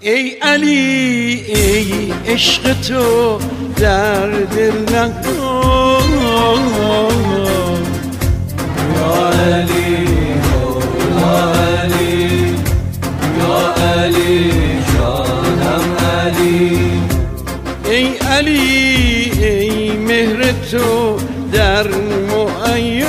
ای علی ای عشق تو در دل نکن یا علی مولا علی یا علی جانم علی ای علی ای مهر تو در معین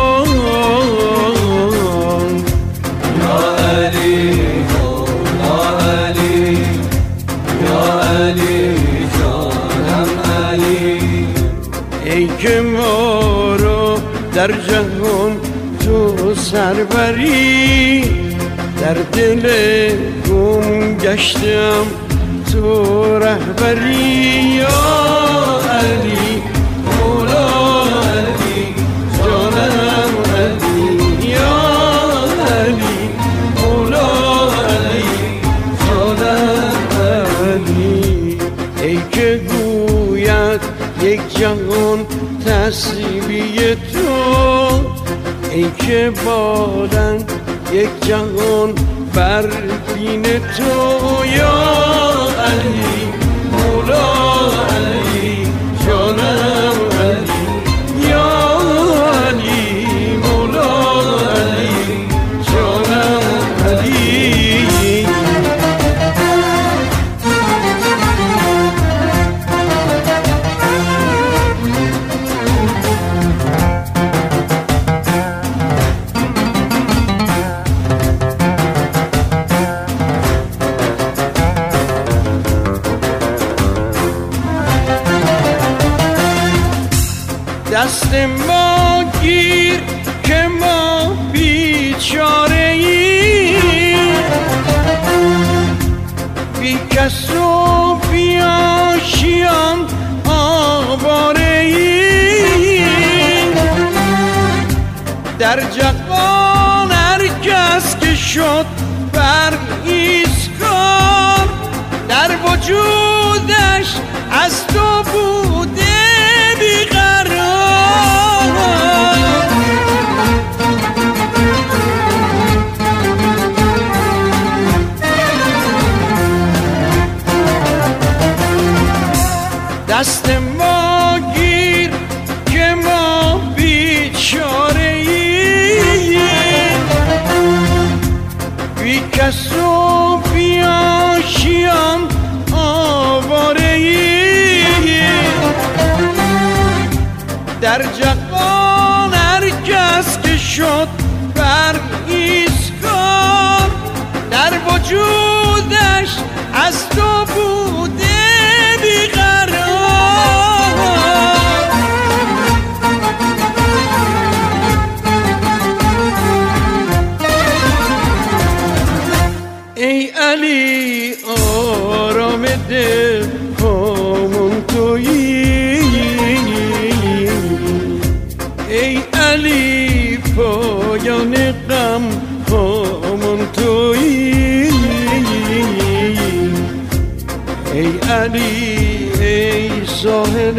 یا علی مولا علی یا علی جانم علی ای که ما رو در جهان تو سربری در دل گم گشتم تو رهبری یا علی مولا علی جانم علی یا علی مولا علی جانم علی ای که گوید یک جهان تسبیح تو ای که بالن یک جهان بر دین تو یا علی مولا علی جانم علی یا علی مولا علی جانم علی دست ما گیر که ما بیچاره ایم بی کس و بی آشیان آواره ایم در جهان هر کس که شد بر ایستگار در وجودش از تو بوده دست ما گیر که ما بیچاره ایم بی کس و بی آشیان آواره ایم در جهان هر کس که شد بر ایستگار در وجودش از تو بوده بیقرار ای علی آرام دل همون تویی ای علی پایان غم همون تویی ای علی ای ساحل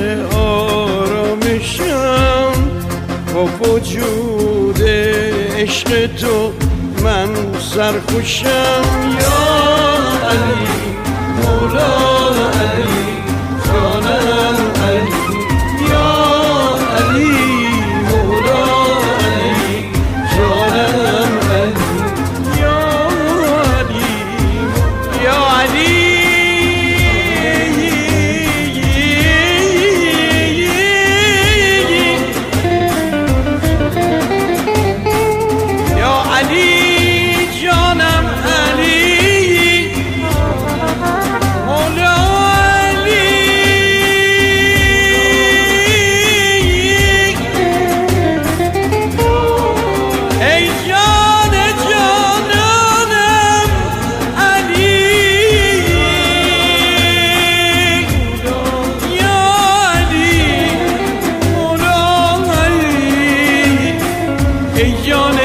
آرامشم با وجود عشق تو من سرخوشم یا علی مولا علی جانم علی یا علی مولا علی جانم علی یا علی یا علی ای جان